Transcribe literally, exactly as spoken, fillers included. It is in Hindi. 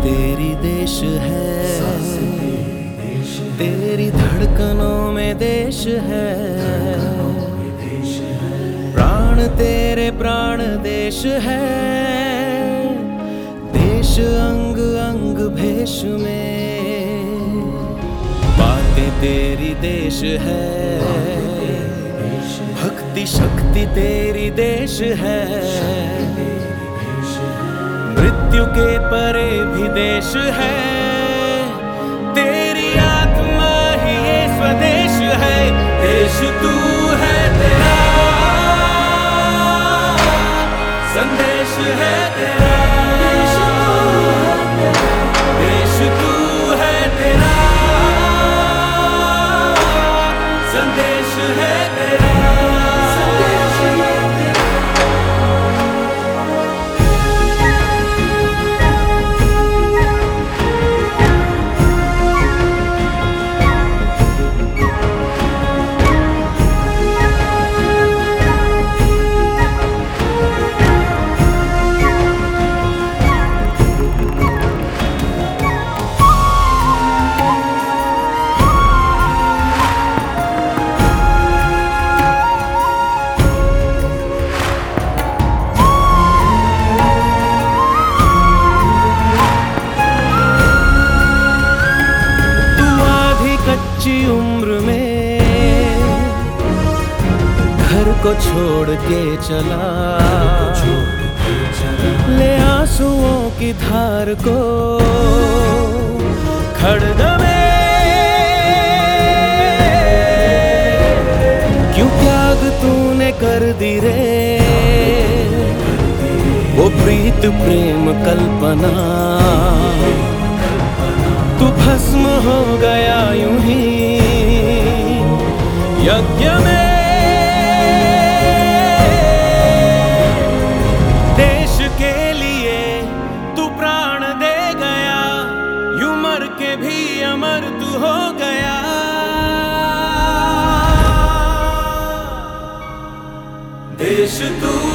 तेरी देश है, तेरी धड़कनों में देश है, प्राण तेरे प्राण देश है, देश अंग अंग भेष में, बातें तेरी देश है, भक्ति शक्ति तेरी देश है, मृत्यु के परे भी देश है, तेरी आत्मा ही ये स्वदेश है, देश तू है तेरा, संदेश है तेरा, देश तू है तेरा, संदेश है तेरा। उम्र में घर को छोड़ के चला, ले आंसुओं की धार को खड्ग में, क्यों त्याग तूने कर दी रे, वो प्रीत प्रेम कल्पना, तू भस्म हो गया यूं ही यज्ञ में, देश के लिए तू प्राण दे गया, यूं मर के भी अमर तू हो गया, देश तू